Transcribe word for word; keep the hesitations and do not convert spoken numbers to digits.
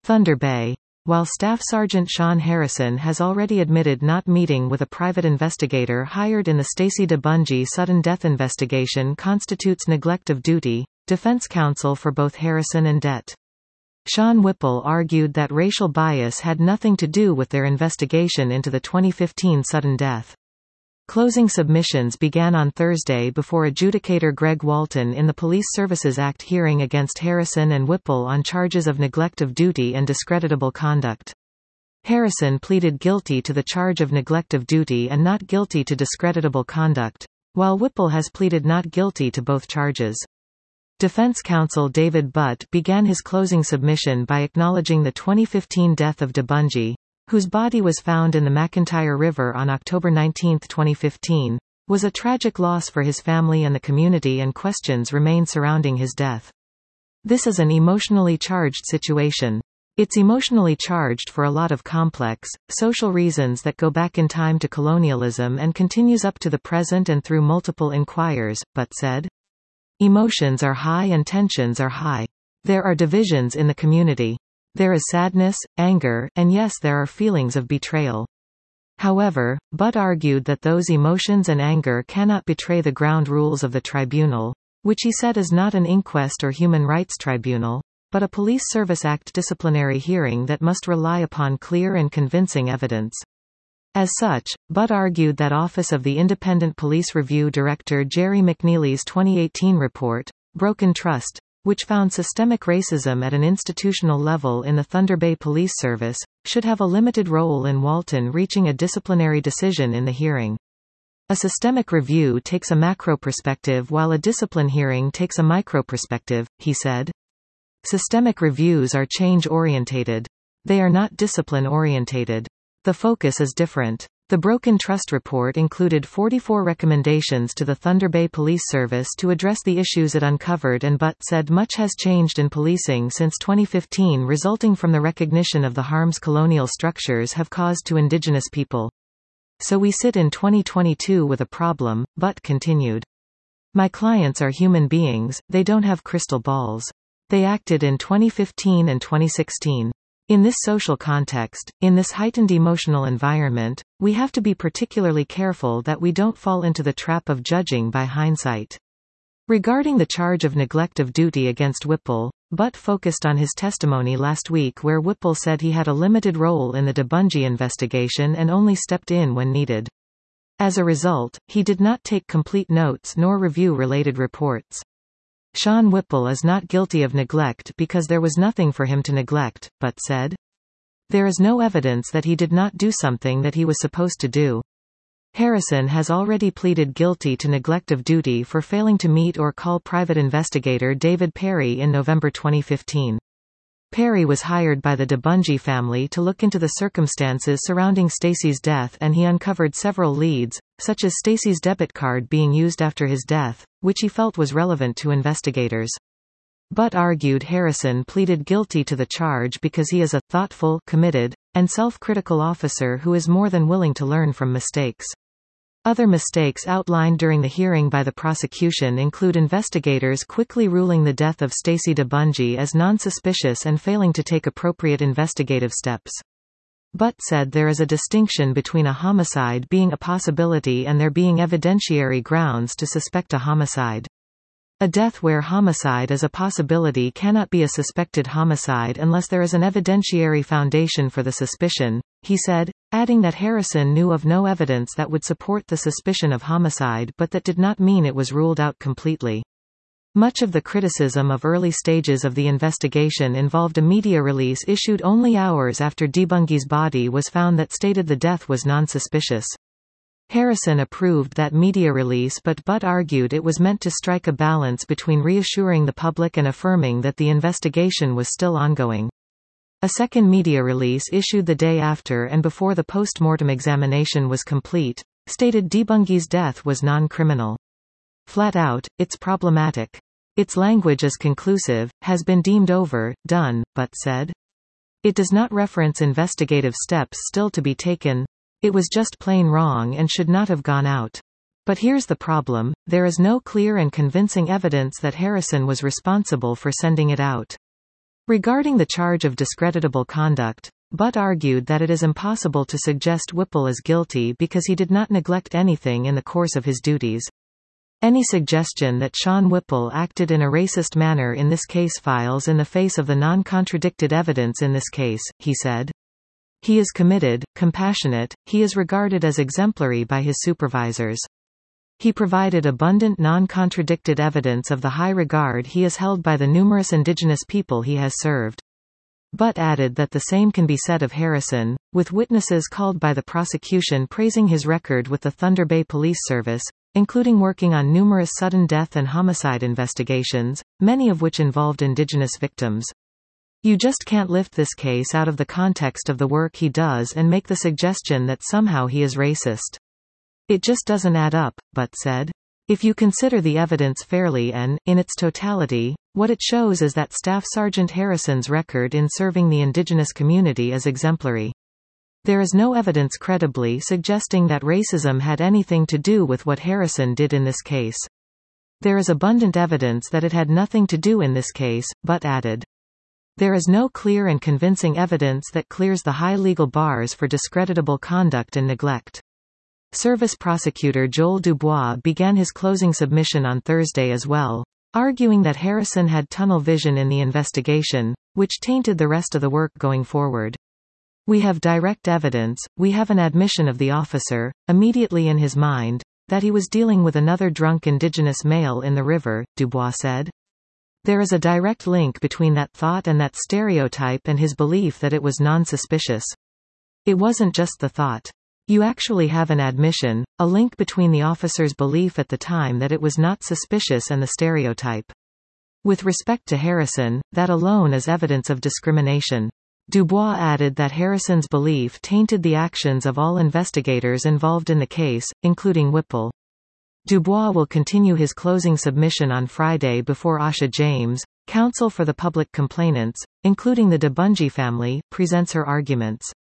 Thunder Bay. While Staff Sergeant Sean Harrison has already admitted not meeting with a private investigator hired in the Stacey DeBungee sudden death investigation constitutes neglect of duty, defense counsel for both Harrison and Det. Sean Whipple argued that racial bias had nothing to do with their investigation into the twenty fifteen sudden death. Closing submissions began on Thursday before adjudicator Greg Walton in the Police Services Act hearing against Harrison and Whipple on charges of neglect of duty and discreditable conduct. Harrison pleaded guilty to the charge of neglect of duty and not guilty to discreditable conduct, while Whipple has pleaded not guilty to both charges. Defense counsel David Butt began his closing submission by acknowledging the twenty fifteen death of DeBungee, whose body was found in the McIntyre River on October nineteenth twenty fifteen, was a tragic loss for his family and the community, and questions remain surrounding his death. This is an emotionally charged situation. It's emotionally charged for a lot of complex, social reasons that go back in time to colonialism and continues up to the present and through multiple inquires, Butt said. Emotions are high and tensions are high. There are divisions in the community. There is sadness, anger, and yes, there are feelings of betrayal. However, Butt argued that those emotions and anger cannot betray the ground rules of the tribunal, which he said is not an inquest or human rights tribunal, but a Police Service Act disciplinary hearing that must rely upon clear and convincing evidence. As such, Butt argued that Office of the Independent Police Review Director Jerry McNeely's twenty eighteen report, Broken Trust, which found systemic racism at an institutional level in the Thunder Bay Police Service, should have a limited role in Walton reaching a disciplinary decision in the hearing. A systemic review takes a macro perspective while a discipline hearing takes a micro perspective, he said. Systemic reviews are change-orientated. They are not discipline-orientated. The focus is different. The Broken Trust report included forty-four recommendations to the Thunder Bay Police Service to address the issues it uncovered, and Butt said much has changed in policing since twenty fifteen, resulting from the recognition of the harms colonial structures have caused to indigenous people. So we sit in twenty twenty-two with a problem, Butt continued. My clients are human beings, they don't have crystal balls. They acted in twenty fifteen and twenty sixteen. In this social context, in this heightened emotional environment, we have to be particularly careful that we don't fall into the trap of judging by hindsight. Regarding the charge of neglect of duty against Whipple, Butt focused on his testimony last week where Whipple said he had a limited role in the DeBungee investigation and only stepped in when needed. As a result, he did not take complete notes nor review related reports. Sean Whipple is not guilty of neglect because there was nothing for him to neglect, Butt said. There is no evidence that he did not do something that he was supposed to do. Harrison has already pleaded guilty to neglect of duty for failing to meet or call private investigator David Perry in November twenty fifteen. Perry was hired by the DeBungee family to look into the circumstances surrounding Stacey's death, and he uncovered several leads, such as Stacey's debit card being used after his death, which he felt was relevant to investigators. Butt argued Harrison pleaded guilty to the charge because he is a thoughtful, committed, and self-critical officer who is more than willing to learn from mistakes. Other mistakes outlined during the hearing by the prosecution include investigators quickly ruling the death of Stacey DeBungee as non-suspicious and failing to take appropriate investigative steps. Butt said there is a distinction between a homicide being a possibility and there being evidentiary grounds to suspect a homicide. A death where homicide is a possibility cannot be a suspected homicide unless there is an evidentiary foundation for the suspicion, he said, adding that Harrison knew of no evidence that would support the suspicion of homicide, but that did not mean it was ruled out completely. Much of the criticism of early stages of the investigation involved a media release issued only hours after DeBungee's body was found that stated the death was non-suspicious. Harrison approved that media release, but Butt argued it was meant to strike a balance between reassuring the public and affirming that the investigation was still ongoing. A second media release issued the day after and before the post-mortem examination was complete, stated DeBungee's death was non-criminal. Flat out, it's problematic. Its language is conclusive, has been deemed over, done, Butt said. It does not reference investigative steps still to be taken. It was just plain wrong and should not have gone out. But here's the problem, there is no clear and convincing evidence that Harrison was responsible for sending it out. Regarding the charge of discreditable conduct, Butt argued that it is impossible to suggest Whipple is guilty because he did not neglect anything in the course of his duties. Any suggestion that Sean Whipple acted in a racist manner in this case fails in the face of the non-contradicted evidence in this case, he said. He is committed, compassionate, he is regarded as exemplary by his supervisors. He provided abundant non-contradicted evidence of the high regard he is held by the numerous indigenous people he has served. Butt added that the same can be said of Harrison, with witnesses called by the prosecution praising his record with the Thunder Bay Police Service, including working on numerous sudden death and homicide investigations, many of which involved indigenous victims. You just can't lift this case out of the context of the work he does and make the suggestion that somehow he is racist. It just doesn't add up, Butt said. If you consider the evidence fairly and, in its totality, what it shows is that Staff Sergeant Harrison's record in serving the indigenous community is exemplary. There is no evidence credibly suggesting that racism had anything to do with what Harrison did in this case. There is abundant evidence that it had nothing to do in this case, Butt added. There is no clear and convincing evidence that clears the high legal bars for discreditable conduct and neglect. Service prosecutor Joel Dubois began his closing submission on Thursday as well, arguing that Harrison had tunnel vision in the investigation, which tainted the rest of the work going forward. We have direct evidence, we have an admission of the officer, immediately in his mind, that he was dealing with another drunk indigenous male in the river, Dubois said. There is a direct link between that thought and that stereotype and his belief that it was non-suspicious. It wasn't just the thought. You actually have an admission, a link between the officer's belief at the time that it was not suspicious and the stereotype. With respect to Harrison, that alone is evidence of discrimination. Dubois added that Harrison's belief tainted the actions of all investigators involved in the case, including Whipple. Dubois will continue his closing submission on Friday before Asha James, counsel for the public complainants, including the DeBungy family, presents her arguments.